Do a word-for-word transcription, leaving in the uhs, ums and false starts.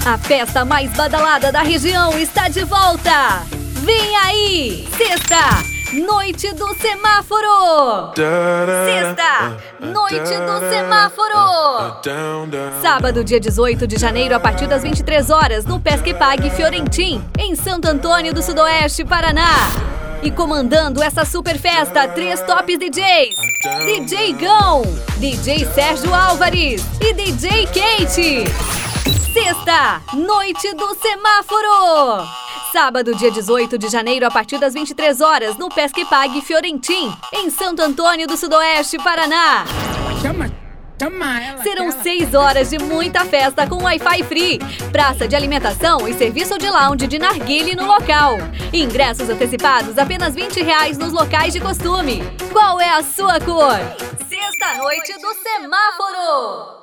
A festa mais badalada da região está de volta! Vem aí! Sexta, Noite do Semáforo! Sexta, Noite do Semáforo! Sábado, dia dezoito de janeiro, a partir das vinte e três horas, no Pesque Pague Fiorentim, em Santo Antônio do Sudoeste, Paraná. E comandando essa super festa, três tops D Js. D J Gão, D J Sérgio Álvares e D J Kate. Sexta, Noite do Semáforo. Sábado, dia dezoito de janeiro, a partir das vinte e três horas, no Pesque Pague Fiorentim, em Santo Antônio do Sudoeste, Paraná. Chama, chama ela. Serão seis horas de muita festa com Wi-Fi free, praça de alimentação e serviço de lounge de narguile no local. Ingressos antecipados apenas vinte reais nos locais de costume. Qual é a sua cor? Sexta Noite do Semáforo!